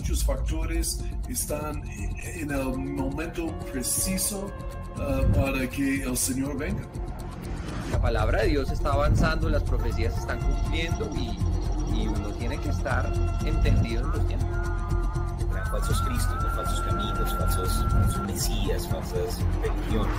muchos factores están en el momento preciso para que el Señor venga. La palabra de Dios está avanzando, las profecías se están cumpliendo y uno tiene que estar entendido en los tiempos. Habrá falsos cristos, ¿no? Falsos caminos, falsos mesías, falsas religiones.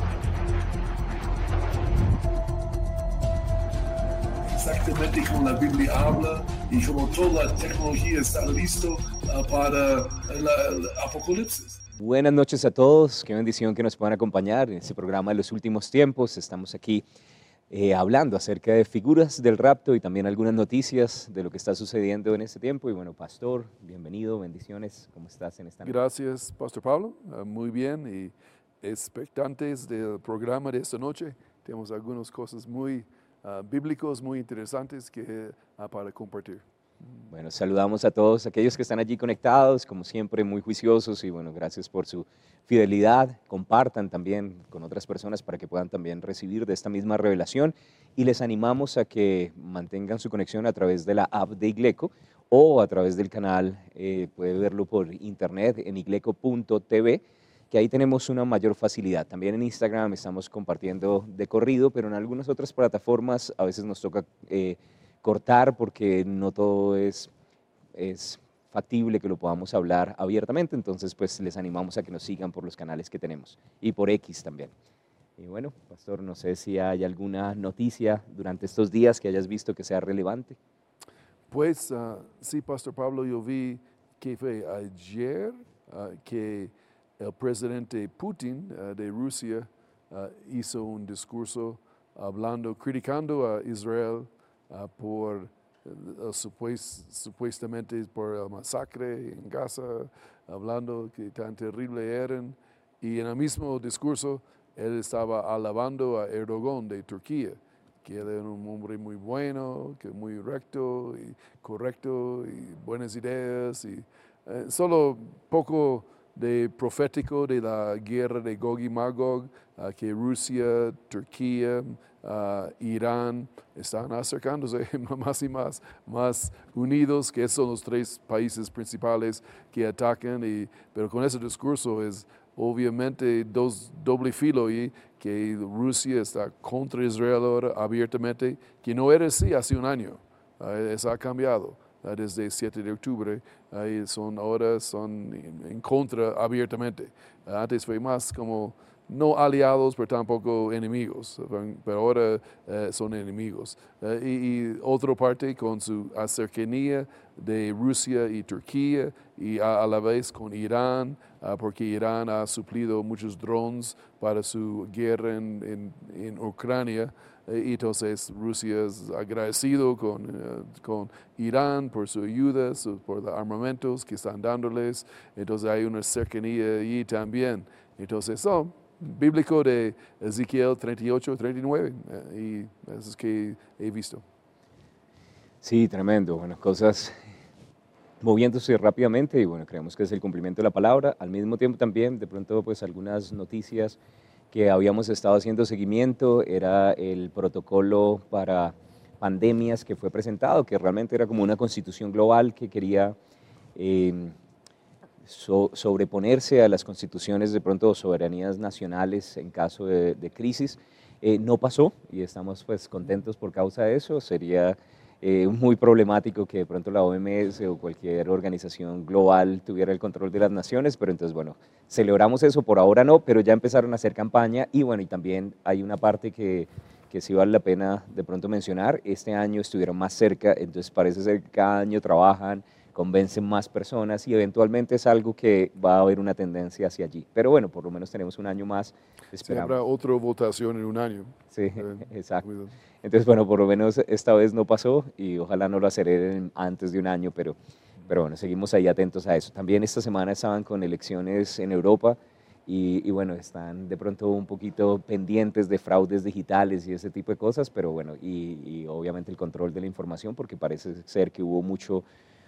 Exactamente como la Biblia habla y como toda la tecnología está listo para el apocalipsis. Buenas noches a todos, qué bendición que nos puedan acompañar en este programa de los últimos tiempos. Estamos aquí hablando acerca de figuras del rapto y también algunas noticias de lo que está sucediendo en este tiempo. Y bueno, Pastor, bienvenido, bendiciones, ¿cómo estás en esta noche? Gracias, Pastor Pablo, muy bien y expectantes del programa de esta noche. Tenemos algunas cosas muy bíblicos, muy interesantes para compartir. Bueno, saludamos a todos aquellos que están allí conectados, como siempre, muy juiciosos y bueno, gracias por su fidelidad. Compartan también con otras personas para que puedan también recibir de esta misma revelación y les animamos a que mantengan su conexión a través de la app de Igleco o a través del canal, puede verlo por internet en igleco.tv, que ahí tenemos una mayor facilidad. También en Instagram estamos compartiendo de corrido, pero en algunas otras plataformas a veces nos toca cortar porque no todo es factible que lo podamos hablar abiertamente, entonces pues les animamos a que nos sigan por los canales que tenemos y por X también. Y bueno, Pastor, no sé si hay alguna noticia durante estos días que hayas visto que sea relevante. Pues sí, Pastor Pablo, yo vi que fue ayer que el presidente Putin de Rusia hizo un discurso criticando a Israel por supuestamente por el masacre en Gaza, hablando que tan terrible eran, y en el mismo discurso él estaba alabando a Erdogan de Turquía, que él era un hombre muy bueno, que muy recto y correcto y buenas ideas, y solo poco de profético de la guerra de Gog y Magog, que Rusia, Turquía, Irán están acercándose más y más unidos, que son los tres países principales que atacan, pero con ese discurso es obviamente doble filo, y que Rusia está contra Israel ahora abiertamente, que no era así hace un año, eso ha cambiado. Desde el 7 de octubre, ahora son en contra abiertamente. Antes fue más como no aliados, pero tampoco enemigos, pero ahora son enemigos. Y otra parte con su cercanía de Rusia y Turquía, y a la vez con Irán, porque Irán ha suplido muchos drones para su guerra en Ucrania. Y entonces Rusia es agradecido con Irán por su ayuda, por los armamentos que están dándoles. Entonces hay una cercanía allí también. Entonces bíblico de Ezequiel 38, 39, y eso es que he visto. Sí, tremendo, bueno, cosas moviéndose rápidamente y bueno, creemos que es el cumplimiento de la palabra. Al mismo tiempo también, de pronto, pues algunas noticias que habíamos estado haciendo seguimiento, era el protocolo para pandemias que fue presentado, que realmente era como una constitución global que quería sobreponerse a las constituciones, de pronto soberanías nacionales en caso de crisis. No pasó y estamos pues contentos por causa de eso. Sería muy problemático que de pronto la OMS o cualquier organización global tuviera el control de las naciones, pero entonces bueno, celebramos eso, por ahora no, pero ya empezaron a hacer campaña y bueno, y también hay una parte que sí vale la pena de pronto mencionar. Este año estuvieron más cerca, entonces parece ser que cada año trabajan, convencen más personas y eventualmente es algo que va a haber una tendencia hacia allí. Pero bueno, por lo menos tenemos un año más. Esperamos. Sí, habrá otra votación en un año. Sí, exacto. Cuidado. Entonces, bueno, por lo menos esta vez no pasó y ojalá no lo aceleren antes de un año, pero bueno, seguimos ahí atentos a eso. También esta semana estaban con elecciones en Europa y bueno, están de pronto un poquito pendientes de fraudes digitales y ese tipo de cosas, pero bueno, y obviamente el control de la información, porque parece ser que hubo mucho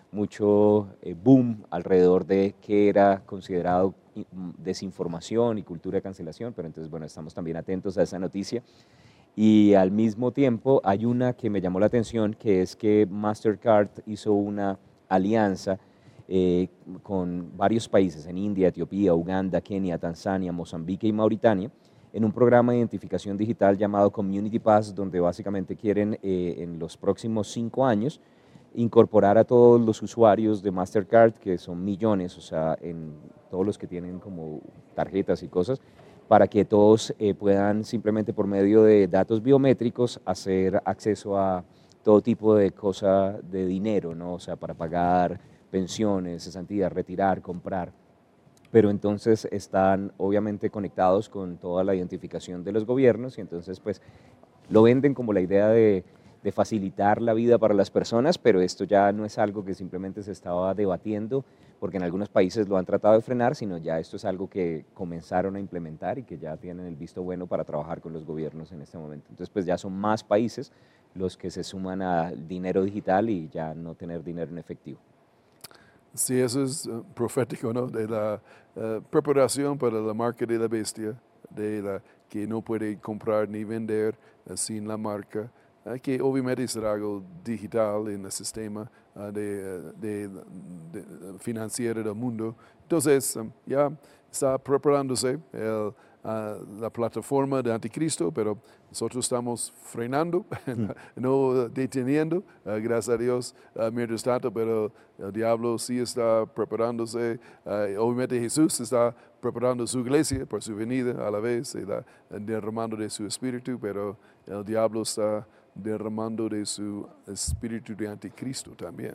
boom alrededor de qué era considerado desinformación y cultura de cancelación, pero entonces, bueno, estamos también atentos a esa noticia. Y al mismo tiempo hay una que me llamó la atención, que es que Mastercard hizo una alianza con varios países, en India, Etiopía, Uganda, Kenia, Tanzania, Mozambique y Mauritania, en un programa de identificación digital llamado Community Pass, donde básicamente quieren en los próximos 5 años incorporar a todos los usuarios de Mastercard, que son millones, o sea, en todos los que tienen como tarjetas y cosas, para que todos puedan simplemente por medio de datos biométricos hacer acceso a todo tipo de cosa de dinero, ¿no? O sea, para pagar pensiones, cesantías, retirar, comprar. Pero entonces están obviamente conectados con toda la identificación de los gobiernos y entonces pues lo venden como la idea de facilitar la vida para las personas, pero esto ya no es algo que simplemente se estaba debatiendo, porque en algunos países lo han tratado de frenar, sino ya esto es algo que comenzaron a implementar y que ya tienen el visto bueno para trabajar con los gobiernos en este momento. Entonces, pues ya son más países los que se suman al dinero digital y ya no tener dinero en efectivo. Sí, eso es profético, ¿no? De la preparación para la marca de la bestia, de la que no puede comprar ni vender sin la marca, que obviamente será algo digital en el sistema financiero del mundo. Entonces, ya está preparándose la plataforma de Anticristo, pero nosotros estamos frenando, no deteniendo, gracias a Dios, mientras tanto, pero el diablo sí está preparándose. Obviamente Jesús está preparando su iglesia por su venida a la vez, derramando de su espíritu, pero el diablo está derramando de su espíritu de Anticristo también.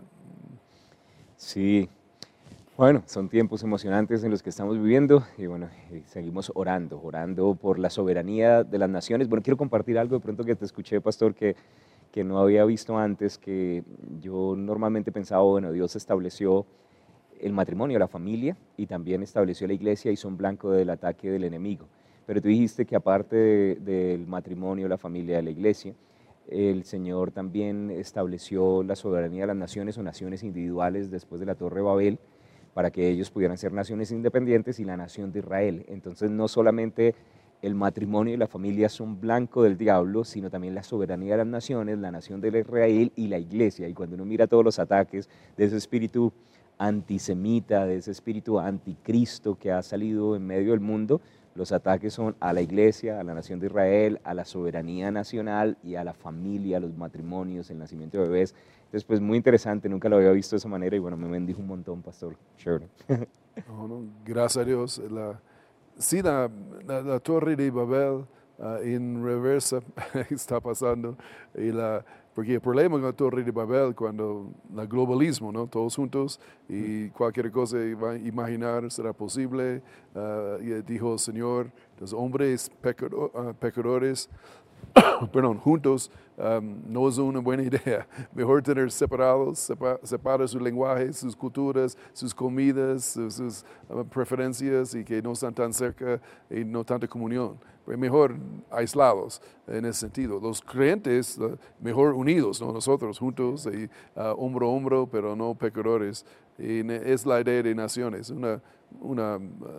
Sí. Bueno, son tiempos emocionantes en los que estamos viviendo y bueno, seguimos orando por la soberanía de las naciones. Bueno, quiero compartir algo de pronto que te escuché, pastor, que no había visto antes, que yo normalmente pensaba, bueno, Dios estableció el matrimonio, la familia, y también estableció la iglesia y son blanco del ataque del enemigo. Pero tú dijiste que aparte del matrimonio, la familia, la iglesia, el Señor también estableció la soberanía de las naciones o naciones individuales después de la Torre de Babel, para que ellos pudieran ser naciones independientes y la nación de Israel. Entonces no solamente el matrimonio y la familia son blanco del diablo, sino también la soberanía de las naciones, la nación de Israel y la iglesia. Y cuando uno mira todos los ataques de ese espíritu antisemita, de ese espíritu anticristo que ha salido en medio del mundo, los ataques son a la iglesia, a la nación de Israel, a la soberanía nacional y a la familia, a los matrimonios, el nacimiento de bebés. Entonces, pues muy interesante, nunca lo había visto de esa manera y bueno, me bendijo un montón, pastor. Sure. No, gracias a Dios. Sí, la Torre de Babel en reversa está pasando. Porque el problema con la Torre de Babel, cuando el globalismo, ¿no? Todos juntos y cualquier cosa va a imaginar será posible. Y dijo el Señor, los hombres pecadores, perdón, juntos, no es una buena idea. Mejor tener separados, separar su lenguaje, sus culturas, sus comidas, sus preferencias y que no están tan cerca y no tanta comunión. Mejor aislados en ese sentido. Los creyentes, mejor unidos, ¿no? Nosotros juntos, y, hombro a hombro, pero no pecadores. Y es la idea de naciones, una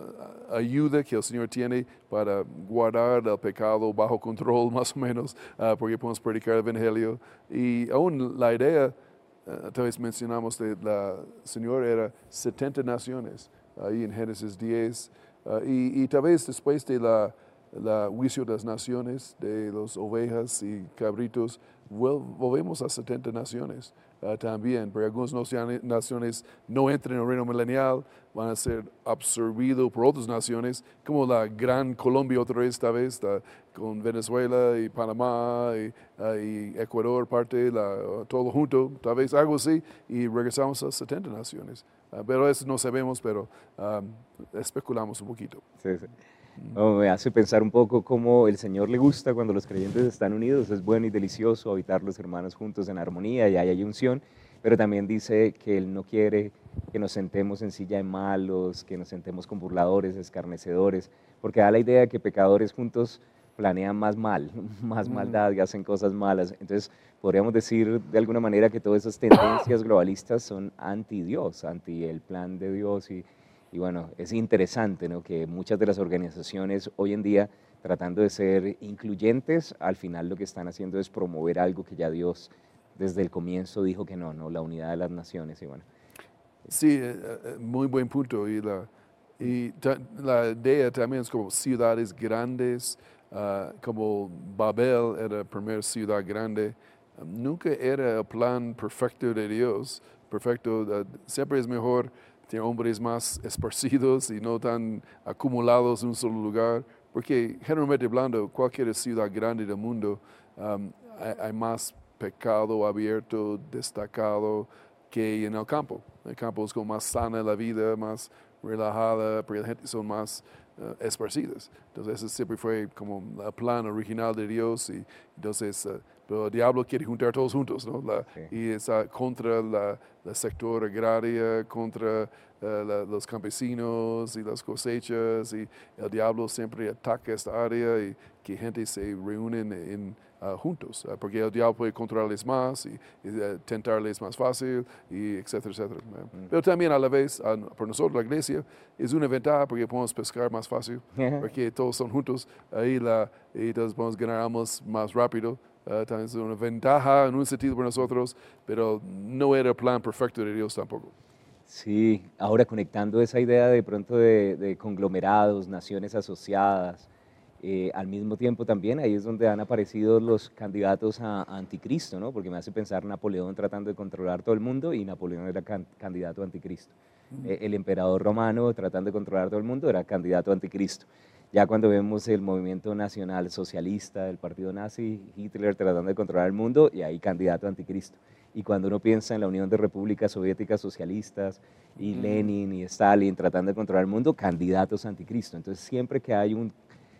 ayuda que el Señor tiene para guardar el pecado bajo control, más o menos, porque podemos predicar el Evangelio. Y aún la idea, tal vez mencionamos, de la Señor era 70 naciones, ahí en Génesis 10, y tal vez después de la juicio de las naciones, de las ovejas y cabritos, volvemos a 70 naciones también, porque algunas naciones no entran en el reino milenial, van a ser absorbidos por otras naciones, como la gran Colombia otra vez, esta vez, con Venezuela y Panamá y Ecuador, todo junto, tal vez algo así, y regresamos a 70 naciones. Pero eso no sabemos, pero especulamos un poquito. Sí, sí. Me hace pensar un poco cómo el Señor le gusta cuando los creyentes están unidos, es bueno y delicioso habitar los hermanos juntos en armonía y hay unción, pero también dice que Él no quiere que nos sentemos en silla de malos, que nos sentemos con burladores, escarnecedores, porque da la idea de que pecadores juntos planean más mal, más maldad y hacen cosas malas. Entonces podríamos decir de alguna manera que todas esas tendencias globalistas son anti Dios, anti el plan de Dios y bueno, es interesante, ¿no? Que muchas de las organizaciones hoy en día, tratando de ser incluyentes, al final lo que están haciendo es promover algo que ya Dios desde el comienzo dijo que no, la unidad de las naciones. Y bueno, Sí, muy buen punto. La idea también es como ciudades grandes, como Babel era la primera ciudad grande. Nunca era el plan perfecto de Dios. Perfecto, siempre es mejor tener hombres más esparcidos y no tan acumulados en un solo lugar. Porque generalmente hablando, cualquier ciudad grande del mundo, hay más pecado abierto, destacado, que en el campo. El campo es como más sana la vida, más relajada, porque la gente son más esparcidas. Entonces ese siempre fue como el plan original de Dios y entonces pero el diablo quiere juntar todos juntos, ¿no? Y está contra la sector agraria, contra los campesinos y las cosechas y el diablo siempre ataca esta área y que gente se reúnen juntos, porque el diablo puede controlarles más y tentarles más fácil, y etcétera, etcétera. Pero también a la vez, por nosotros la iglesia, es una ventaja porque podemos pescar más fácil, porque todos son juntos, y entonces podemos ganar almas más rápido. También es una ventaja en un sentido para nosotros, pero no era el plan perfecto de Dios tampoco. Sí, ahora conectando esa idea de pronto de conglomerados, naciones asociadas, al mismo tiempo también ahí es donde han aparecido los candidatos a anticristo, ¿no? Porque me hace pensar Napoleón tratando de controlar todo el mundo y Napoleón era candidato a anticristo. El emperador romano tratando de controlar todo el mundo era candidato a anticristo. Ya cuando vemos el movimiento nacional socialista del partido nazi, Hitler tratando de controlar el mundo y ahí candidato a anticristo. Y cuando uno piensa en la Unión de Repúblicas Soviéticas Socialistas y Lenin y Stalin tratando de controlar el mundo, candidatos a anticristo. Entonces siempre que hay un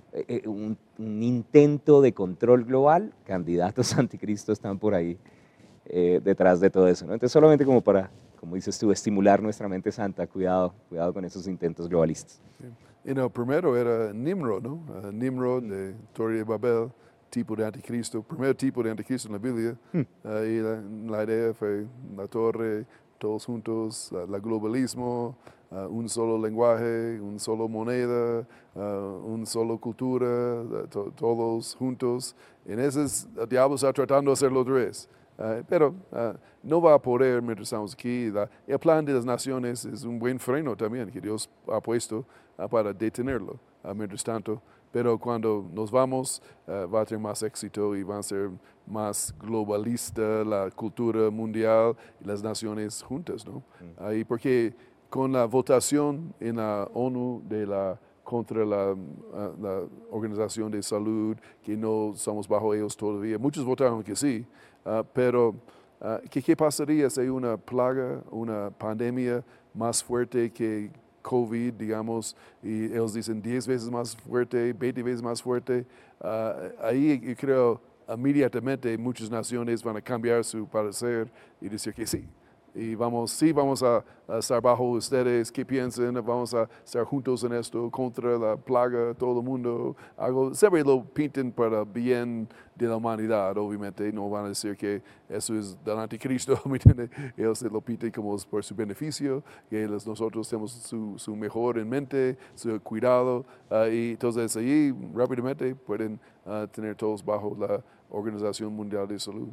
intento de control global, candidatos a anticristo están por ahí detrás de todo eso, ¿no? Entonces solamente como para, como dices tú, estimular nuestra mente santa, cuidado con esos intentos globalistas. Sí. Y el primero era Nimrod, ¿no? Nimrod de Torre de Babel, tipo de anticristo, primer tipo de anticristo en la Biblia. Y la idea fue la torre, todos juntos, el globalismo, un solo lenguaje, un solo moneda, un solo cultura, todos juntos. En ese el diablo está tratando de hacerlo otra vez. Pero no va a poder mientras estamos aquí. El plan de las naciones es un buen freno también que Dios ha puesto para detenerlo mientras tanto. Pero cuando nos vamos va a tener más éxito y va a ser más globalista la cultura mundial y las naciones juntas, ¿no? Y porque con la votación en la ONU contra la Organización de Salud, que no estamos bajo ellos todavía, muchos votaron que sí, pero ¿qué pasaría si hay una plaga, una pandemia más fuerte que COVID, digamos, y ellos dicen 10 veces más fuerte, 20 veces más fuerte? Ahí yo creo inmediatamente muchas naciones van a cambiar su parecer y decir que sí. Y vamos a estar bajo ustedes, ¿qué piensan? Vamos a estar juntos en esto, contra la plaga, todo el mundo. Siempre lo pintan para el bien de la humanidad, obviamente. No van a decir que eso es del anticristo, ¿me entiendes? Ellos lo pintan como por su beneficio, que nosotros tenemos su mejor en mente, su cuidado. Y entonces ahí rápidamente pueden tener todos bajo la Organización Mundial de Salud.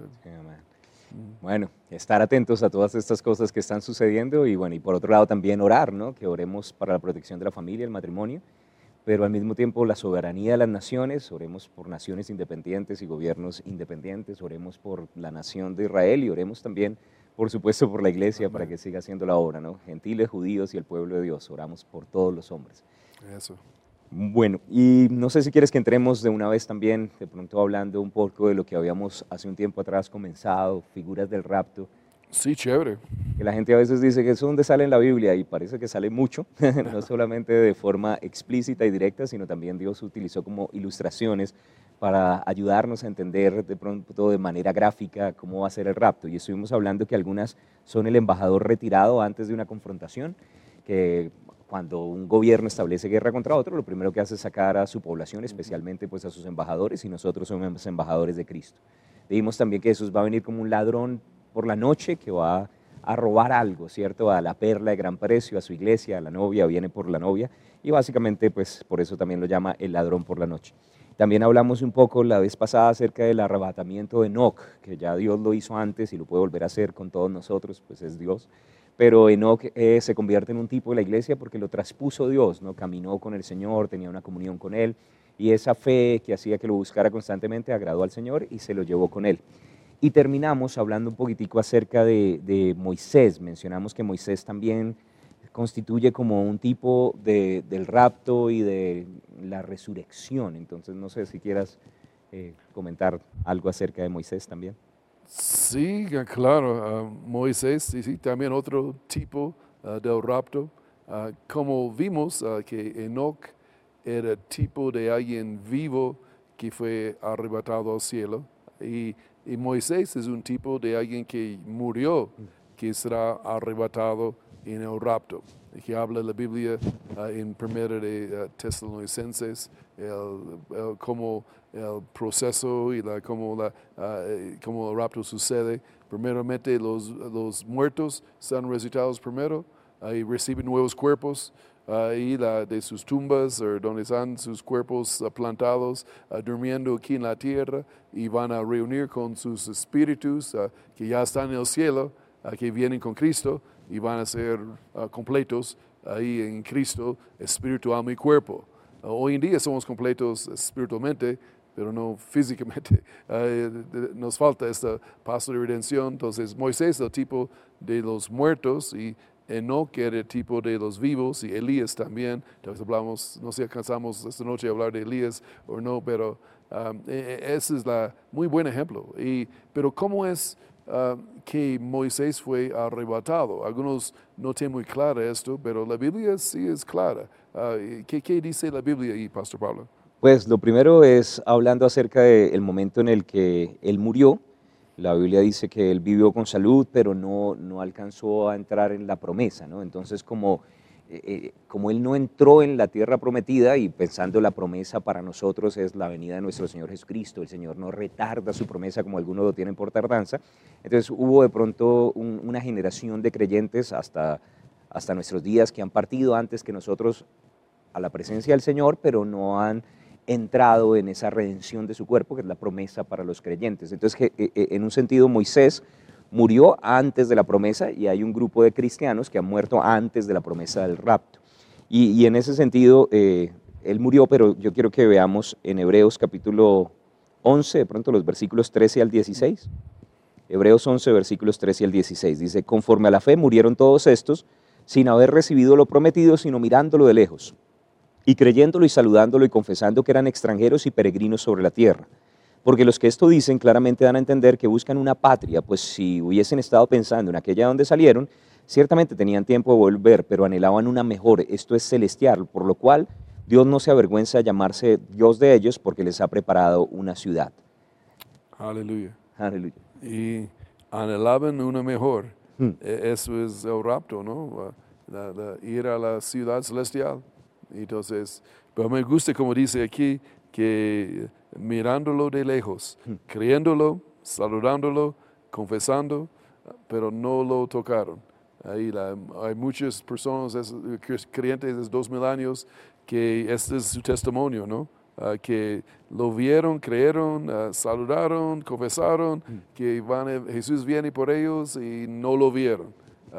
Bueno, estar atentos a todas estas cosas que están sucediendo y bueno, y por otro lado también orar, ¿no? Que oremos para la protección de la familia, el matrimonio, pero al mismo tiempo la soberanía de las naciones, oremos por naciones independientes y gobiernos independientes, oremos por la nación de Israel y oremos también, por supuesto, por la iglesia para que siga haciendo la obra, ¿no? Gentiles, judíos y el pueblo de Dios, oramos por todos los hombres. Eso. Bueno, y no sé si quieres que entremos de una vez también, de pronto hablando un poco de lo que habíamos hace un tiempo atrás comenzado, figuras del rapto. Sí, chévere. Que la gente a veces dice que eso es donde sale en la Biblia y parece que sale mucho, no solamente de forma explícita y directa, sino también Dios utilizó como ilustraciones para ayudarnos a entender de pronto de manera gráfica cómo va a ser el rapto. Y estuvimos hablando que algunas son el embajador retirado antes de una confrontación, que cuando un gobierno establece guerra contra otro, lo primero que hace es sacar a su población, especialmente pues a sus embajadores, y nosotros somos embajadores de Cristo. Dijimos también que Jesús va a venir como un ladrón por la noche que va a robar algo, ¿cierto? A la perla de gran precio, a su iglesia, a la novia, viene por la novia, y básicamente pues por eso también lo llama el ladrón por la noche. También hablamos un poco la vez pasada acerca del arrebatamiento de Enoc, que ya Dios lo hizo antes y lo puede volver a hacer con todos nosotros, pues es Dios. Pero Enoc se convierte en un tipo de la iglesia porque lo traspuso Dios, ¿no? Caminó con el Señor, tenía una comunión con Él, y esa fe que hacía que lo buscara constantemente agradó al Señor y se lo llevó con Él. Y terminamos hablando un poquitico acerca de Moisés. Mencionamos que Moisés también constituye como un tipo del rapto y de la resurrección. Entonces, no sé si quieras comentar algo acerca de Moisés también. Sí, claro, Moisés, sí, también otro tipo del rapto. Como vimos que Enoc era tipo de alguien vivo que fue arrebatado al cielo, y Moisés es un tipo de alguien que murió, que será arrebatado en el rapto, que habla la Biblia en 1 de Tesalonicenses, como el proceso y como el rapto sucede. Primeramente los muertos son resucitados primero y reciben nuevos cuerpos de sus tumbas o donde están sus cuerpos plantados, durmiendo aquí en la tierra, y van a reunir con sus espíritus que ya están en el cielo, que vienen con Cristo, y van a ser completos ahí en Cristo, espíritu, alma y cuerpo. Hoy en día somos completos espiritualmente, pero no físicamente. Nos falta este paso de redención. Entonces Moisés es el tipo de los muertos, y Enoc era el tipo de los vivos, y Elías también. Entonces hablamos, no sé si alcanzamos esta noche a hablar de Elías o no, pero ese es muy buen ejemplo. Pero ¿cómo es que Moisés fue arrebatado? Algunos no tienen muy claro esto, pero la Biblia sí es clara. ¿Qué dice la Biblia ahí, Pastor Pablo? Pues lo primero es hablando acerca del momento en el que él murió. La Biblia dice que él vivió con salud, pero no alcanzó a entrar en la promesa, ¿no? Entonces, como él no entró en la tierra prometida, y pensando la promesa para nosotros es la venida de nuestro Señor Jesucristo, el Señor no retarda su promesa como algunos lo tienen por tardanza. Entonces hubo de pronto una generación de creyentes hasta nuestros días que han partido antes que nosotros a la presencia del Señor, pero no han entrado en esa redención de su cuerpo, que es la promesa para los creyentes. Entonces, en un sentido, Moisés murió antes de la promesa, y hay un grupo de cristianos que han muerto antes de la promesa del rapto. Y en ese sentido, él murió, pero yo quiero que veamos en Hebreos capítulo 11, de pronto los versículos 13 al 16. Hebreos 11, versículos 13 al 16. Dice: conforme a la fe murieron todos estos, sin haber recibido lo prometido, sino mirándolo de lejos, y creyéndolo y saludándolo y confesando que eran extranjeros y peregrinos sobre la tierra. Porque los que esto dicen claramente dan a entender que buscan una patria, pues si hubiesen estado pensando en aquella donde salieron, ciertamente tenían tiempo de volver, pero anhelaban una mejor, esto es celestial, por lo cual Dios no se avergüenza de llamarse Dios de ellos, porque les ha preparado una ciudad. Aleluya. Aleluya. Y anhelaban una mejor. Eso es el rapto, ¿no? Ir a la ciudad celestial. Entonces, pero me gusta como dice aquí, que mirándolo de lejos, creyéndolo, saludándolo, confesando, pero no lo tocaron. Hay muchas personas, creyentes de 2000 años, que este es su testimonio, ¿no? Que lo vieron, creyeron, saludaron, confesaron, que Jesús viene por ellos, y no lo vieron.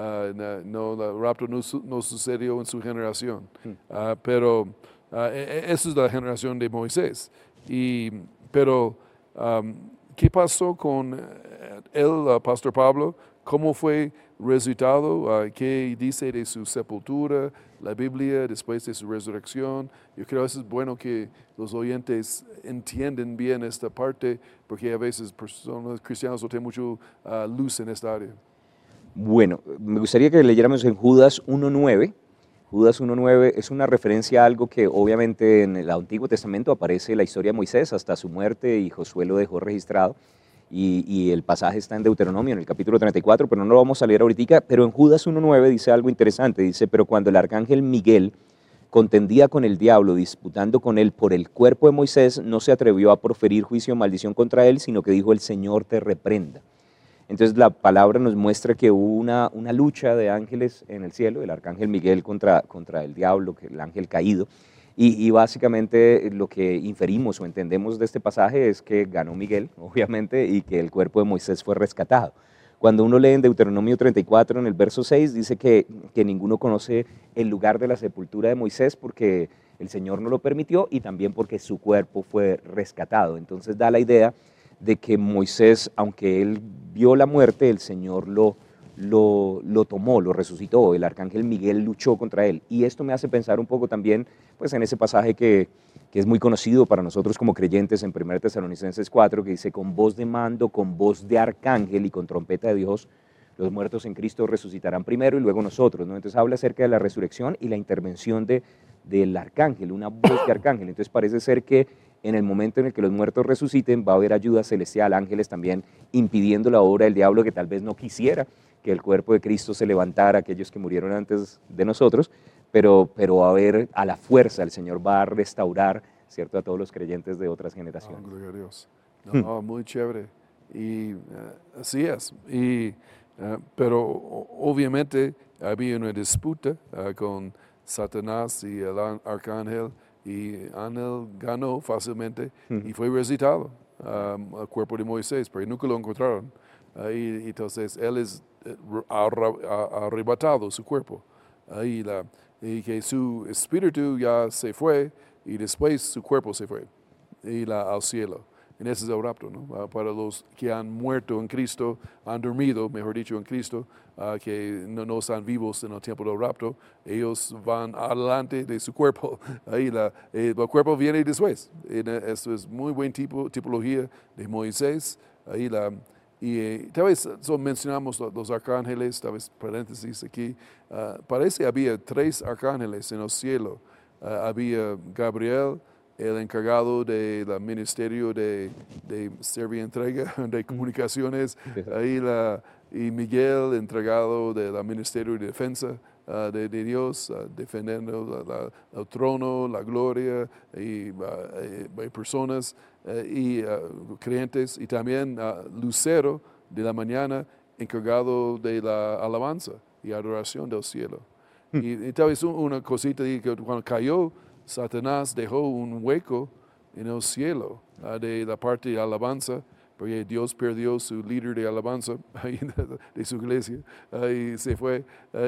El rapto no sucedió en su generación, pero esa es la generación de Moisés. Pero ¿qué pasó con él, Pastor Pablo? ¿Cómo fue resucitado? ¿Qué dice de su sepultura, la Biblia, después de su resurrección? Yo creo que es bueno que los oyentes entiendan bien esta parte, porque a veces personas cristianas no tienen mucha luz en esta área. Bueno, me gustaría que leyéramos en Judas 1.9. Judas 1.9 es una referencia a algo que obviamente en el Antiguo Testamento aparece la historia de Moisés hasta su muerte, y Josué lo dejó registrado, y el pasaje está en Deuteronomio, en el capítulo 34, pero no lo vamos a leer ahorita. Pero en Judas 1.9 dice algo interesante, dice: pero cuando el arcángel Miguel contendía con el diablo, disputando con él por el cuerpo de Moisés, no se atrevió a proferir juicio o maldición contra él, sino que dijo: el Señor te reprenda. Entonces la palabra nos muestra que hubo una lucha de ángeles en el cielo, el arcángel Miguel contra el diablo, el ángel caído, Y básicamente lo que inferimos o entendemos de este pasaje es que ganó Miguel, obviamente, y que el cuerpo de Moisés fue rescatado. Cuando uno lee en Deuteronomio 34, en el verso 6, dice que ninguno conoce el lugar de la sepultura de Moisés porque el Señor no lo permitió y también porque su cuerpo fue rescatado. Entonces da la idea de que Moisés, aunque él vio la muerte, el Señor lo tomó, lo resucitó, el arcángel Miguel luchó contra él. Y esto me hace pensar un poco también pues, en ese pasaje que es muy conocido para nosotros como creyentes en 1 Tesalonicenses 4, que dice, con voz de mando, con voz de arcángel y con trompeta de Dios, los muertos en Cristo resucitarán primero y luego nosotros, ¿no? Entonces habla acerca de la resurrección y la intervención del arcángel, una voz de arcángel. Entonces parece ser que en el momento en el que los muertos resuciten va a haber ayuda celestial, ángeles también impidiendo la obra del diablo que tal vez no quisiera que el cuerpo de Cristo se levantara, aquellos que murieron antes de nosotros, pero va a haber a la fuerza, el Señor va a restaurar, ¿cierto?, a todos los creyentes de otras generaciones. Gloria a Dios. No, muy chévere. Y así es. Pero obviamente había una disputa con Satanás y el arcángel, y Ángel ganó fácilmente y fue resucitado al cuerpo de Moisés, pero nunca lo encontraron. Y entonces él ha arrebatado su cuerpo. Y que su espíritu ya se fue y después su cuerpo se fue al cielo. En ese es el rapto, ¿no? Para los que han muerto en Cristo, han dormido, mejor dicho, en Cristo, que no están vivos en el tiempo del rapto, ellos van adelante de su cuerpo. El cuerpo viene después. Esto es muy buena tipología de Moisés. Y tal vez mencionamos los arcángeles, tal vez paréntesis aquí. Parece que había 3 arcángeles en el cielo. Había Gabriel, el encargado del ministerio de servir entrega de comunicaciones, y Miguel, encargado del ministerio de defensa de Dios, defendiendo el trono, la gloria, y personas y creyentes, y también Lucero de la mañana, encargado de la alabanza y adoración del cielo. Y tal vez una cosita, que cuando cayó, Satanás dejó un hueco en el cielo de la parte de alabanza, porque Dios perdió su líder de alabanza de su iglesia y se fue.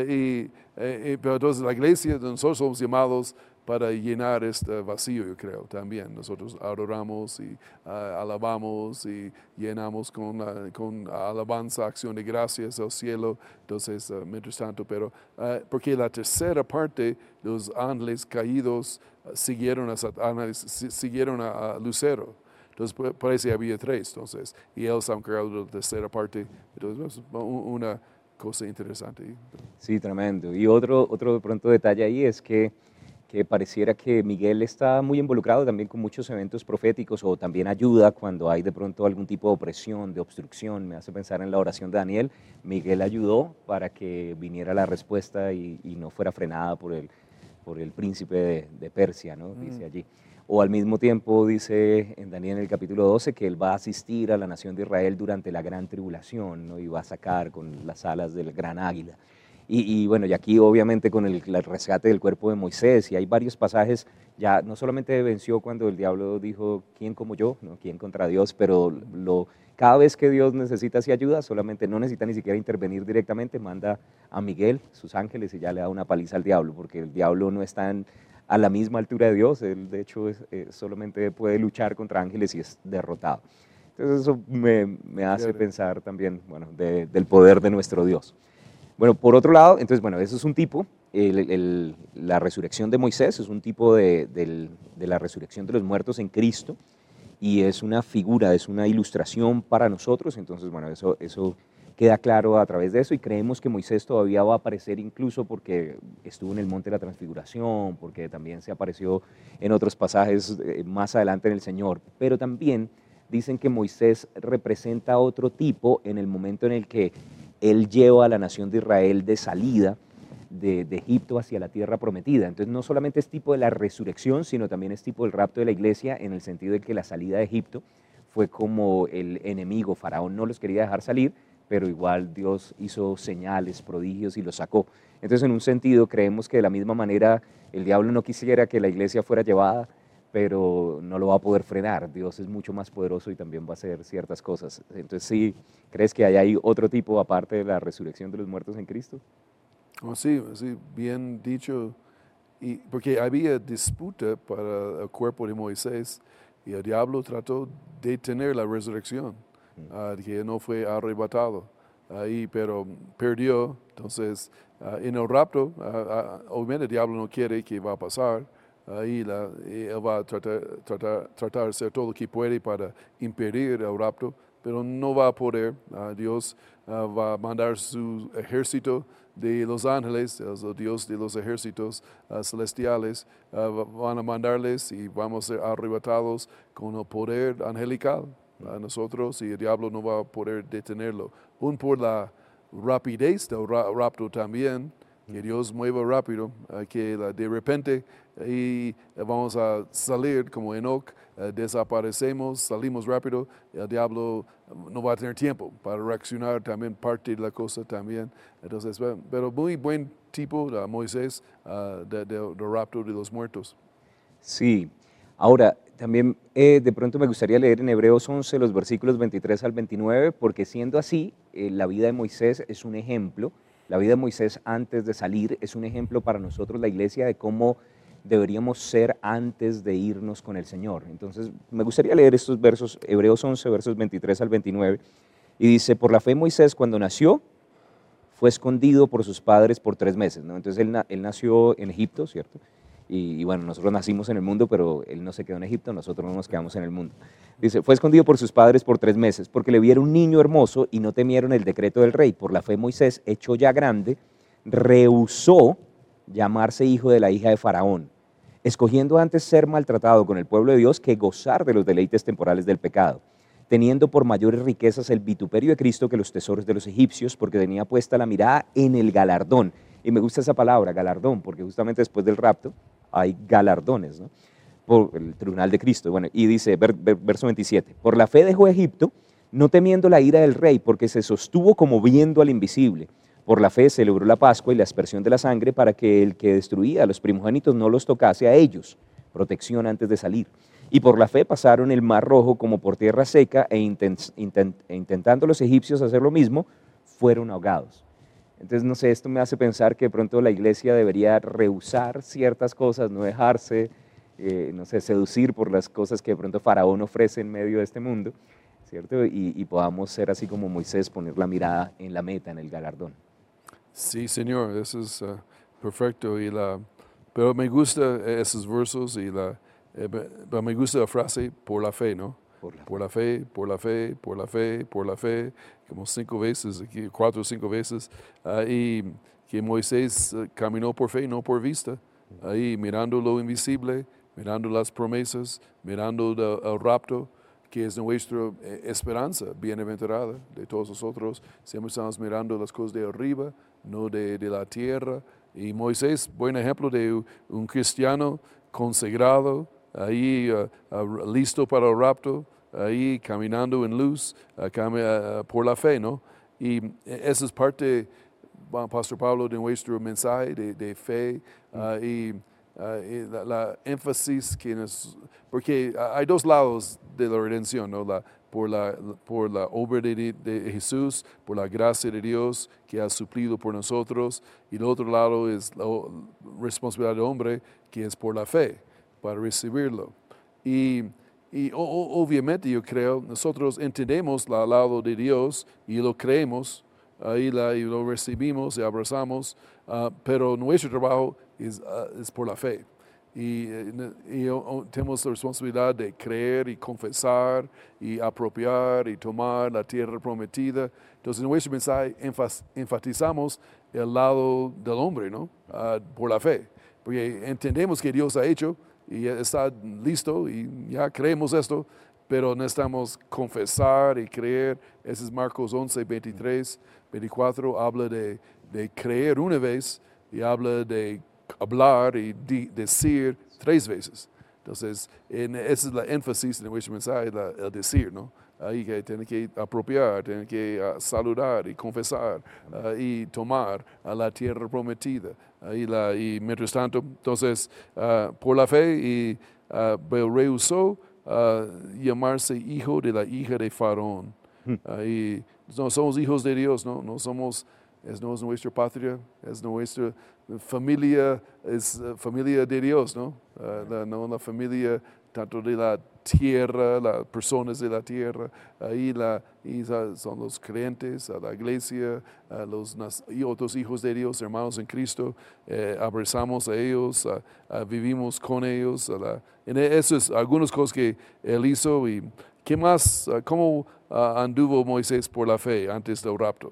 Pero entonces la iglesia, nosotros somos llamados para llenar este vacío, yo creo, también. Nosotros adoramos y alabamos y llenamos con alabanza, acción de gracias al cielo. Entonces, mientras tanto, pero porque la tercera parte, los ángeles caídos siguieron a Lucero. Entonces, parece que había 3, entonces, y él se ha encargado de la tercera parte. Entonces, una cosa interesante. Sí, tremendo. Y otro de pronto detalle ahí es que pareciera que Miguel está muy involucrado también con muchos eventos proféticos, o también ayuda cuando hay de pronto algún tipo de opresión, de obstrucción. Me hace pensar en la oración de Daniel. Miguel ayudó para que viniera la respuesta y no fuera frenada por el príncipe de Persia, ¿no? Dice allí. O al mismo tiempo dice en Daniel en el capítulo 12 que él va a asistir a la nación de Israel durante la gran tribulación, ¿no? Y va a sacar con las alas del gran águila. Y bueno, y aquí obviamente con el rescate del cuerpo de Moisés, y hay varios pasajes, ya no solamente venció cuando el diablo dijo, ¿quién como yo? ¿No? ¿Quién contra Dios? Pero cada vez que Dios necesita así ayuda, solamente no necesita ni siquiera intervenir directamente, manda a Miguel, sus ángeles, y ya le da una paliza al diablo, porque el diablo no está a la misma altura de Dios, él de hecho solamente puede luchar contra ángeles y es derrotado. Entonces eso me hace pensar también, bueno, del poder de nuestro Dios. Bueno, por otro lado, entonces, bueno, eso es un tipo, la resurrección de Moisés es un tipo de la resurrección de los muertos en Cristo, y es una figura, es una ilustración para nosotros. Entonces, bueno, eso queda claro a través de eso, y creemos que Moisés todavía va a aparecer incluso porque estuvo en el monte de la transfiguración, porque también se apareció en otros pasajes más adelante en el Señor, pero también dicen que Moisés representa otro tipo en el momento en el que él lleva a la nación de Israel de salida de Egipto hacia la tierra prometida. Entonces no solamente es tipo de la resurrección, sino también es tipo del rapto de la iglesia, en el sentido de que la salida de Egipto fue como el enemigo, Faraón no los quería dejar salir, pero igual Dios hizo señales, prodigios y los sacó. Entonces, en un sentido, creemos que de la misma manera el diablo no quisiera que la iglesia fuera llevada, pero no lo va a poder frenar. Dios es mucho más poderoso y también va a hacer ciertas cosas. Entonces, ¿sí crees que hay otro tipo aparte de la resurrección de los muertos en Cristo? Oh, sí, sí, bien dicho. Y porque había disputa para el cuerpo de Moisés y el diablo trató de detener la resurrección, que no fue arrebatado. Ahí, pero perdió. Entonces, en el rapto, obviamente el diablo no quiere que va a pasar. Ahí y él va a tratar de hacer todo lo que puede para impedir el rapto, pero no va a poder. Dios va a mandar su ejército de los ángeles, el Dios de los ejércitos celestiales, van a mandarles y vamos a ser arrebatados con el poder angelical a nosotros, y el diablo no va a poder detenerlo. Aún por la rapidez del rapto también, que Dios mueva rápido, que de repente y vamos a salir como Enoch, desaparecemos, salimos rápido, el diablo no va a tener tiempo para reaccionar, también parte de la cosa también. Entonces, pero muy buen tipo de Moisés, del rapto de los muertos. Sí. Ahora, también de pronto me gustaría leer en Hebreos 11 los versículos 23 al 29, porque siendo así, la vida de Moisés es un ejemplo, la vida de Moisés antes de salir es un ejemplo para nosotros, la iglesia, de cómo deberíamos ser antes de irnos con el Señor. Entonces, me gustaría leer estos versos, Hebreos 11, versos 23 al 29, y dice: por la fe Moisés, cuando nació, fue escondido por sus padres por 3 meses, ¿no? Entonces, él nació en Egipto, ¿cierto? Y bueno, nosotros nacimos en el mundo, pero él no se quedó en Egipto, nosotros no nos quedamos en el mundo. Dice: fue escondido por sus padres por 3 meses, porque le vieron un niño hermoso y no temieron el decreto del rey. Por la fe Moisés, hecho ya grande, rehusó llamarse hijo de la hija de Faraón, escogiendo antes ser maltratado con el pueblo de Dios que gozar de los deleites temporales del pecado, teniendo por mayores riquezas el vituperio de Cristo que los tesoros de los egipcios, porque tenía puesta la mirada en el galardón. Y me gusta esa palabra, galardón, porque justamente después del rapto hay galardones, ¿no? Por el tribunal de Cristo. Bueno, y dice, verso 27, por la fe dejó Egipto, no temiendo la ira del rey, porque se sostuvo como viendo al invisible. Por la fe celebró la Pascua y la aspersión de la sangre, para que el que destruía a los primogénitos no los tocase a ellos, protección antes de salir. Y por la fe pasaron el mar Rojo como por tierra seca, intentando los egipcios hacer lo mismo, fueron ahogados. Entonces, no sé, esto me hace pensar que de pronto la iglesia debería rehusar ciertas cosas, no dejarse, no sé, seducir por las cosas que de pronto Faraón ofrece en medio de este mundo, ¿cierto? Y podamos ser así como Moisés, poner la mirada en la meta, en el galardón. Sí, Señor, eso es perfecto. Pero me gustan esos versos pero me gusta la frase por la fe, ¿no? Por la fe, por la fe, por la fe, por la fe, como 5 veces, 4 o 5 veces. Y que Moisés caminó por fe, no por vista. Ahí mirando lo invisible, mirando las promesas, mirando el rapto, que es nuestra esperanza bienaventurada de todos nosotros. Siempre estamos mirando las cosas de arriba, no de la tierra. Y Moisés, buen ejemplo de un cristiano consagrado, ahí listo para el rapto, ahí caminando en luz, por la fe, ¿no? Y esa es parte, Pastor Pablo, de nuestro mensaje de fe, y la énfasis que porque hay 2 lados de la redención, ¿no? Por la obra de Jesús, por la gracia de Dios que ha suplido por nosotros, y el otro lado es la responsabilidad del hombre, que es por la fe, para recibirlo. Y obviamente yo creo, nosotros entendemos el lado de Dios y lo creemos, y lo recibimos y abrazamos, pero nuestro trabajo es por la fe. Y tenemos la responsabilidad de creer y confesar y apropiar y tomar la tierra prometida. Entonces en nuestro mensaje enfatizamos el lado del hombre, ¿no? Por la fe, porque entendemos que Dios ha hecho y está listo y ya creemos esto, pero necesitamos confesar y creer. Ese es Marcos 11, 23, 24, habla de creer una vez y habla de hablar y decir 3 veces. Entonces, esa es la énfasis de nuestro mensaje, el decir, ¿no? ahí que tienen que apropiar, tienen que saludar y confesar y tomar a la tierra prometida. Y mientras tanto, entonces, por la fe, y rehusó llamarse hijo de la hija de Faraón. Y no somos hijos de Dios, no somos, no es nuestra patria, es nuestra familia, es familia de Dios, ¿no? No la familia tanto de la tierra, las personas de la tierra, y son los creyentes, a la iglesia, y otros hijos de Dios, hermanos en Cristo, abrazamos a ellos, vivimos con ellos. Eso es algunas cosas que él hizo. ¿Y qué más? ¿Cómo anduvo Moisés por la fe antes del rapto?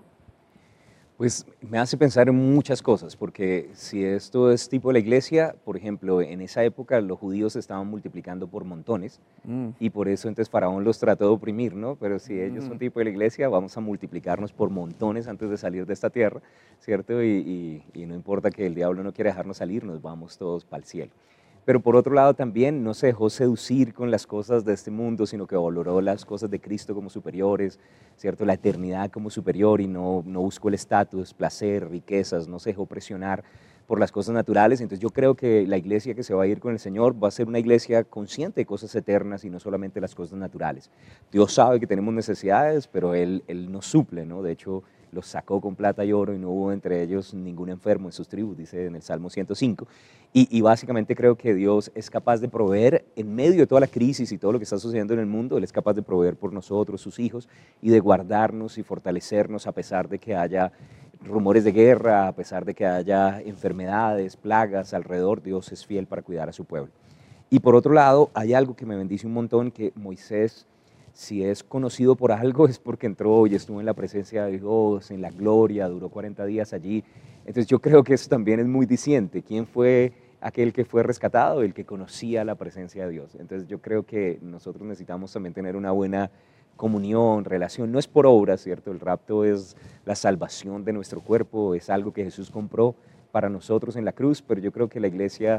Pues me hace pensar en muchas cosas, porque si esto es tipo la iglesia, por ejemplo, en esa época los judíos se estaban multiplicando por montones y por eso entonces Faraón los trató de oprimir, ¿no? Pero si ellos son tipo de la iglesia, vamos a multiplicarnos por montones antes de salir de esta tierra, ¿cierto? Y no importa que el diablo no quiera dejarnos salir, nos vamos todos para el cielo. Pero por otro lado también no se dejó seducir con las cosas de este mundo, sino que valoró las cosas de Cristo como superiores, ¿cierto? La eternidad como superior, y no buscó el estatus, placer, riquezas, no se dejó presionar por las cosas naturales. Entonces yo creo que la iglesia que se va a ir con el Señor va a ser una iglesia consciente de cosas eternas y no solamente las cosas naturales. Dios sabe que tenemos necesidades, pero Él nos suple, ¿no? De hecho, los sacó con plata y oro y no hubo entre ellos ningún enfermo en sus tribus, dice en el Salmo 105. Y básicamente creo que Dios es capaz de proveer en medio de toda la crisis y todo lo que está sucediendo en el mundo. Él es capaz de proveer por nosotros, sus hijos, y de guardarnos y fortalecernos a pesar de que haya rumores de guerra, a pesar de que haya enfermedades, plagas alrededor. Dios es fiel para cuidar a su pueblo. Y por otro lado, hay algo que me bendice un montón, que Moisés, si es conocido por algo, es porque entró y estuvo en la presencia de Dios, en la gloria, duró 40 días allí. Entonces yo creo que eso también es muy diciente. ¿Quién fue aquel que fue rescatado? El que conocía la presencia de Dios. Entonces yo creo que nosotros necesitamos también tener una buena comunión, relación. No es por obras, ¿cierto? El rapto es la salvación de nuestro cuerpo, es algo que Jesús compró para nosotros en la cruz, pero yo creo que la iglesia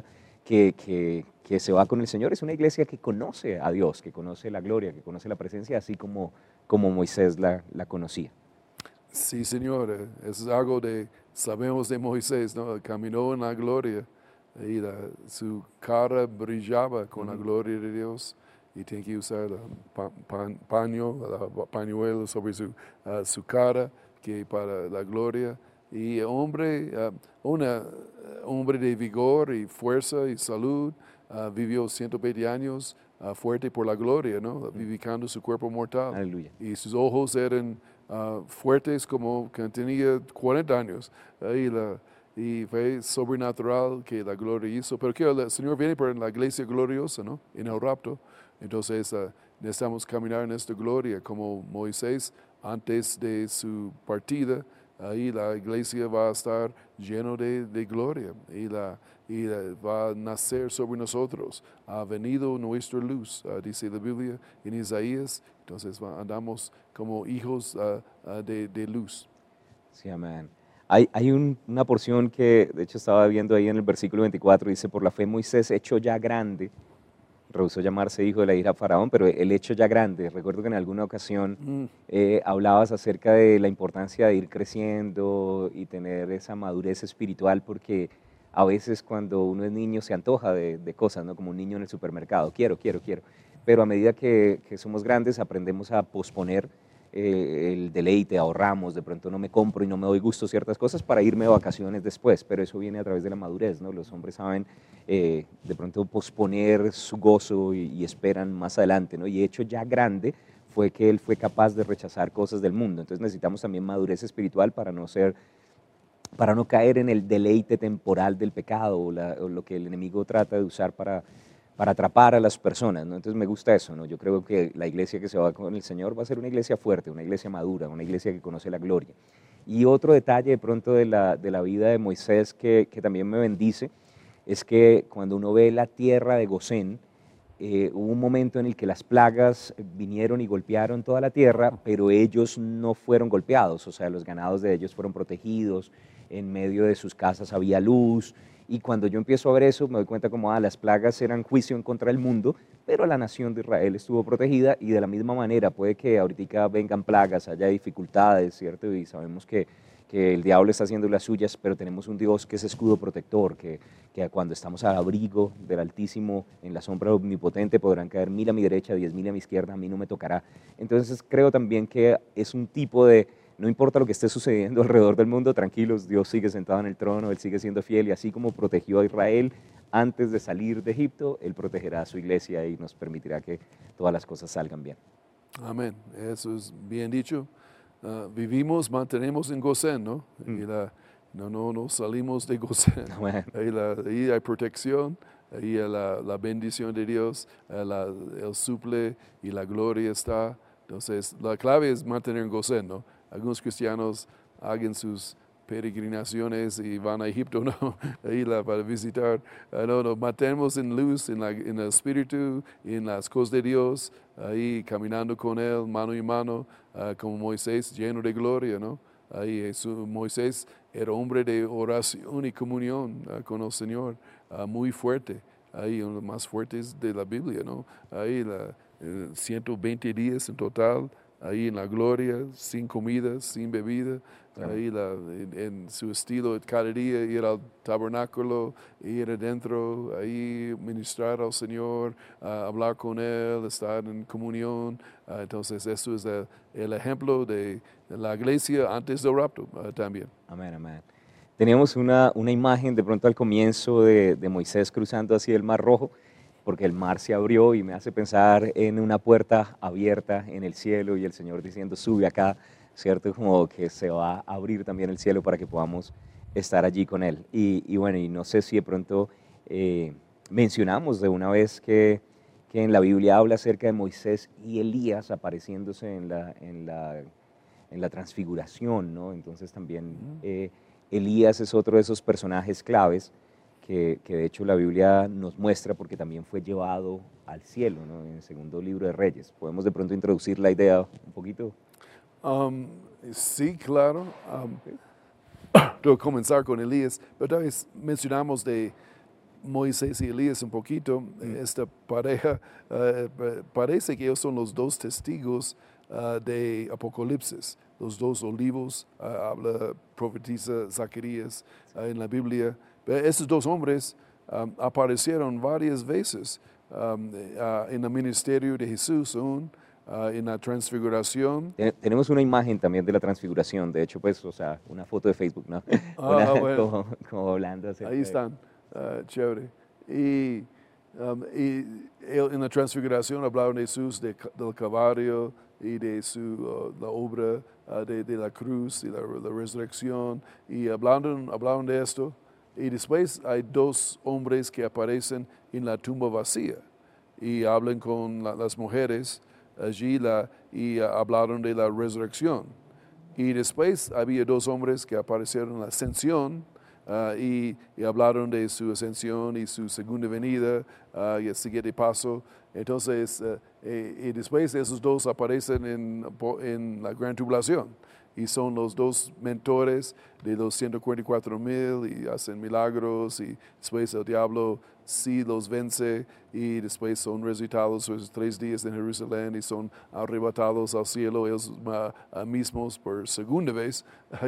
que se va con el Señor es una iglesia que conoce a Dios, que conoce la gloria, que conoce la presencia, así como Moisés la conocía. Sí, Señor, es algo sabemos de Moisés, ¿no? Caminó en la gloria y su cara brillaba con la gloria de Dios, y tiene que usar pañuelo sobre su cara para la gloria. Y hombre de vigor y fuerza y salud, vivió 120 años fuerte por la gloria, ¿no? Vivificando su cuerpo mortal. Aleluya. Y sus ojos eran fuertes como que tenía 40 años. Y fue sobrenatural que la gloria hizo. Pero que el Señor viene por la iglesia gloriosa, ¿no? En el rapto. Entonces necesitamos caminar en esta gloria como Moisés antes de su partida. Ahí la iglesia va a estar lleno de gloria y va a nacer sobre nosotros. Ha venido nuestra luz, dice la Biblia en Isaías. Entonces andamos como hijos de luz. Sí, amén. Hay una porción que de hecho estaba viendo ahí en el versículo 24, dice: por la fe Moisés, hecho ya grande, rehusó llamarse hijo de la hija de Faraón, pero el hecho ya grande. Recuerdo que en alguna ocasión hablabas acerca de la importancia de ir creciendo y tener esa madurez espiritual, porque a veces cuando uno es niño se antoja de cosas, ¿no? Como un niño en el supermercado, quiero. Pero a medida que somos grandes aprendemos a posponer el deleite, ahorramos, de pronto no me compro y no me doy gusto ciertas cosas para irme de vacaciones después, pero eso viene a través de la madurez, ¿no? Los hombres saben de pronto posponer su gozo y esperan más adelante, ¿no? Y hecho ya grande fue que él fue capaz de rechazar cosas del mundo. Entonces necesitamos también madurez espiritual para no caer en el deleite temporal del pecado o lo que el enemigo trata de usar para atrapar a las personas, ¿no? Entonces me gusta eso, ¿no? Yo creo que la iglesia que se va con el Señor va a ser una iglesia fuerte, una iglesia madura, una iglesia que conoce la gloria. Y otro detalle de pronto de la vida de Moisés que también me bendice es que cuando uno ve la tierra de Gosén, hubo un momento en el que las plagas vinieron y golpearon toda la tierra, pero ellos no fueron golpeados, o sea, los ganados de ellos fueron protegidos, en medio de sus casas había luz, Y cuando yo empiezo a ver eso, me doy cuenta como, las plagas eran juicio en contra del mundo, pero la nación de Israel estuvo protegida y de la misma manera puede que ahorita vengan plagas, haya dificultades, ¿cierto? Y sabemos que el diablo está haciendo las suyas, pero tenemos un Dios que es escudo protector, que cuando estamos al abrigo del Altísimo, en la sombra del Omnipotente, podrán caer 1000 a mi derecha, 10.000 a mi izquierda, a mí no me tocará. Entonces creo también que es un tipo de, no importa lo que esté sucediendo alrededor del mundo, tranquilos, Dios sigue sentado en el trono, Él sigue siendo fiel, y así como protegió a Israel antes de salir de Egipto, Él protegerá a su iglesia y nos permitirá que todas las cosas salgan bien. Amén, eso es bien dicho. Vivimos, mantenemos en Gosén, ¿no? Y no salimos de Gosén. Ahí hay protección, ahí la bendición de Dios, el suple y la gloria está. Entonces, la clave es mantener en Gosén, ¿no? Algunos cristianos hagan sus peregrinaciones y van a Egipto, ¿no? Ahí para visitar. No, mantenemos en luz, en el Espíritu, en las cosas de Dios, ahí caminando con Él, mano en mano, como Moisés, lleno de gloria, ¿no? Ahí Moisés era hombre de oración y comunión con el Señor, muy fuerte. Ahí uno de los más fuertes de la Biblia, ¿no? Ahí 120 días en total, ahí en la gloria, sin comida, sin bebida. Ahí en su estilo cada día ir al tabernáculo, ir adentro, ahí ministrar al Señor, hablar con Él, estar en comunión. Entonces eso es el ejemplo de la iglesia antes del rapto también. Amén, amén. Teníamos una imagen de pronto al comienzo de Moisés cruzando así el Mar Rojo, porque el mar se abrió y me hace pensar en una puerta abierta en el cielo y el Señor diciendo, sube acá, ¿cierto? Como que se va a abrir también el cielo para que podamos estar allí con Él. Y bueno, y no sé si de pronto mencionamos de una vez que en la Biblia habla acerca de Moisés y Elías apareciéndose en la transfiguración, ¿no? Entonces también Elías es otro de esos personajes claves que de hecho la Biblia nos muestra porque también fue llevado al cielo, ¿no? En el segundo libro de Reyes. ¿Podemos de pronto introducir la idea un poquito? Sí, claro. Tengo que comenzar con Elías, pero tal vez mencionamos de Moisés y Elías un poquito. Esta pareja, parece que ellos son los dos testigos de Apocalipsis, los dos olivos, profetiza Zacarías en la Biblia. Estos dos hombres aparecieron varias veces en el ministerio de Jesús aún. En la transfiguración. Tenemos una imagen también de la transfiguración, de hecho, pues, o sea, una foto de Facebook, ¿no? Bueno. como hablando acerca ahí están, chévere. Y en la transfiguración hablaron de Jesús del Calvario y de la obra de la cruz y la resurrección, y hablaron de esto. Y después hay dos hombres que aparecen en la tumba vacía y hablan con las mujeres allí y hablaron de la resurrección. Y después había dos hombres que aparecieron en la ascensión y hablaron de su ascensión y su segunda venida y el siguiente paso. Entonces, y después esos dos aparecen en la gran tribulación. Y son los dos mentores de los 144,000 y hacen milagros, y después el diablo sí los vence, y después son resucitados esos 3 días en Jerusalén y son arrebatados al cielo ellos mismos por segunda vez.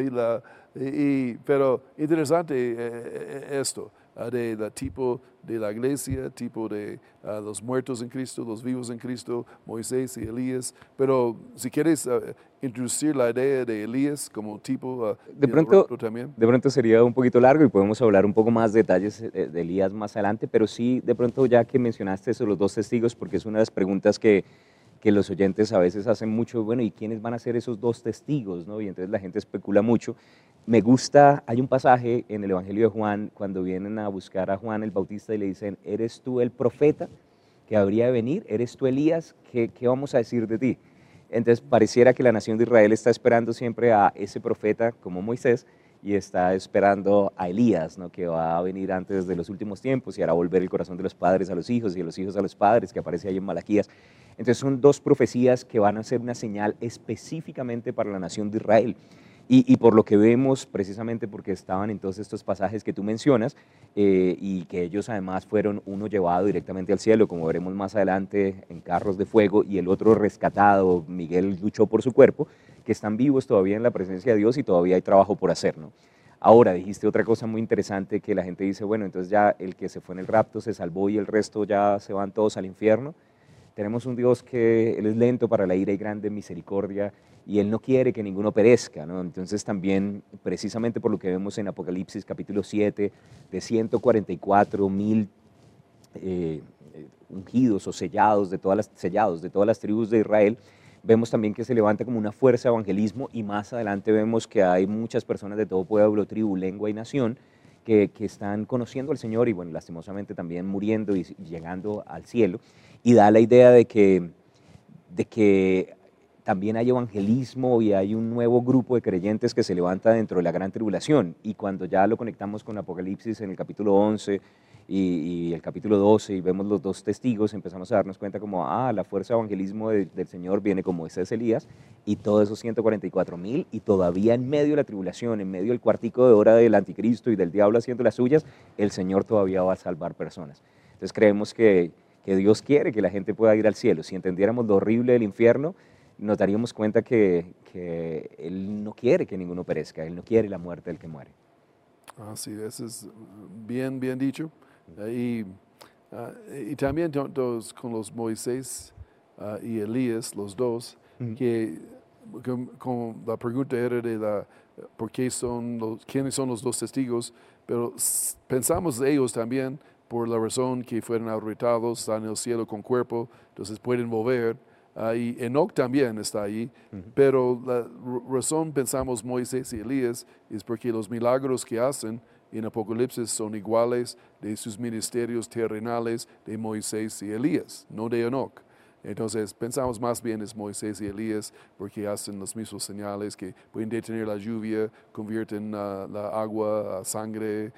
Pero interesante esto, del tipo de la iglesia, tipo de los muertos en Cristo, los vivos en Cristo, Moisés y Elías. Pero si quieres introducir la idea de Elías como tipo de pronto sería un poquito largo y podemos hablar un poco más de detalles de Elías más adelante, pero sí, de pronto ya que mencionaste eso, los dos testigos, porque es una de las preguntas que los oyentes a veces hacen mucho, bueno, ¿y quiénes van a ser esos dos testigos? ¿No? Y entonces la gente especula mucho. Me gusta, hay un pasaje en el Evangelio de Juan, cuando vienen a buscar a Juan el Bautista y le dicen, ¿eres tú el profeta que habría de venir? ¿Eres tú Elías? ¿Qué vamos a decir de ti? Entonces pareciera que la nación de Israel está esperando siempre a ese profeta como Moisés y está esperando a Elías, ¿no? Que va a venir antes de los últimos tiempos y hará volver el corazón de los padres a los hijos y de los hijos a los padres, que aparece ahí en Malaquías. Entonces son dos profecías que van a ser una señal específicamente para la nación de Israel. Y por lo que vemos, precisamente porque estaban en todos estos pasajes que tú mencionas, y que ellos además fueron uno llevado directamente al cielo, como veremos más adelante, en carros de fuego, y el otro rescatado, Miguel luchó por su cuerpo, que están vivos todavía en la presencia de Dios y todavía hay trabajo por hacer, ¿no? Ahora, dijiste otra cosa muy interesante, que la gente dice, bueno, entonces ya el que se fue en el rapto se salvó y el resto ya se van todos al infierno. Tenemos un Dios que Él es lento para la ira y grande en misericordia, y Él no quiere que ninguno perezca, ¿no? Entonces también, precisamente por lo que vemos en Apocalipsis capítulo 7, de 144,000 ungidos o sellados de todas las tribus de Israel, vemos también que se levanta como una fuerza de evangelismo, y más adelante vemos que hay muchas personas de todo pueblo, tribu, lengua y nación que están conociendo al Señor y, bueno, lastimosamente también muriendo y llegando al cielo, y da la idea de que también hay evangelismo y hay un nuevo grupo de creyentes que se levanta dentro de la gran tribulación. Y cuando ya lo conectamos con Apocalipsis en el capítulo 11 y el capítulo 12 y vemos los dos testigos, empezamos a darnos cuenta como, la fuerza de evangelismo del Señor viene como Moisés, Elías, y todos esos 144,000, y todavía en medio de la tribulación, en medio del cuartico de hora del anticristo y del diablo haciendo las suyas, el Señor todavía va a salvar personas. Entonces creemos que Dios quiere que la gente pueda ir al cielo. Si entendiéramos lo horrible del infierno, nos daríamos cuenta que Él no quiere que ninguno perezca, Él no quiere la muerte del que muere. Sí, eso es bien dicho. Y también con los Moisés y Elías, los dos, que como la pregunta era de quiénes son los dos testigos, pero pensamos de ellos también por la razón que fueron arrebatados, están en el cielo con cuerpo, entonces pueden volver. Y Enoch también está ahí, pero la razón pensamos Moisés y Elías es porque los milagros que hacen en Apocalipsis son iguales de sus ministerios terrenales de Moisés y Elías, no de Enoch. Entonces pensamos más bien es Moisés y Elías porque hacen los mismos señales que pueden detener la lluvia, convierten la agua a sangre,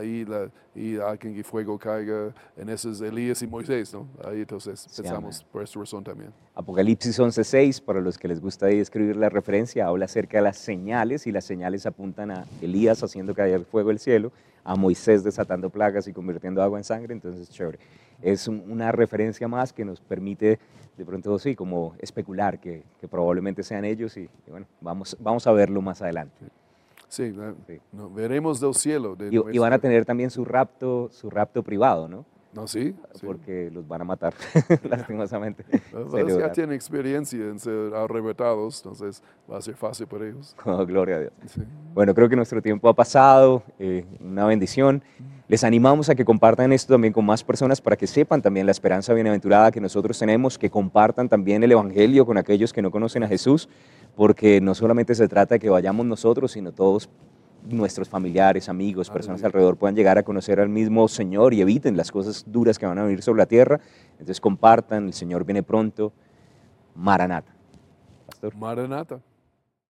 y hacen que fuego caiga. En eso es Elías y Moisés, ¿no? Ahí entonces pensamos por esta razón también. Apocalipsis 11:6, para los que les gusta ahí escribir la referencia, habla acerca de las señales, y las señales apuntan a Elías haciendo caer fuego del cielo, a Moisés desatando plagas y convirtiendo agua en sangre. Entonces, chévere. Es una referencia más que nos permite de pronto sí, como especular que probablemente sean ellos, y bueno, vamos a verlo más adelante. Sí, veremos del cielo. Y van a tener también su rapto privado, ¿no? No, sí. Porque los van a matar, lastimosamente. Ya tienen experiencia en ser arrebatados, entonces va a ser fácil para ellos. Oh, gloria a Dios. Sí. Bueno, creo que nuestro tiempo ha pasado, una bendición. Les animamos a que compartan esto también con más personas para que sepan también la esperanza bienaventurada que nosotros tenemos, que compartan también el Evangelio con aquellos que no conocen a Jesús, porque no solamente se trata de que vayamos nosotros, sino todos nuestros familiares, amigos, personas alrededor puedan llegar a conocer al mismo Señor y eviten las cosas duras que van a venir sobre la tierra. Entonces compartan, el Señor viene pronto. Maranata. Pastor. Maranata.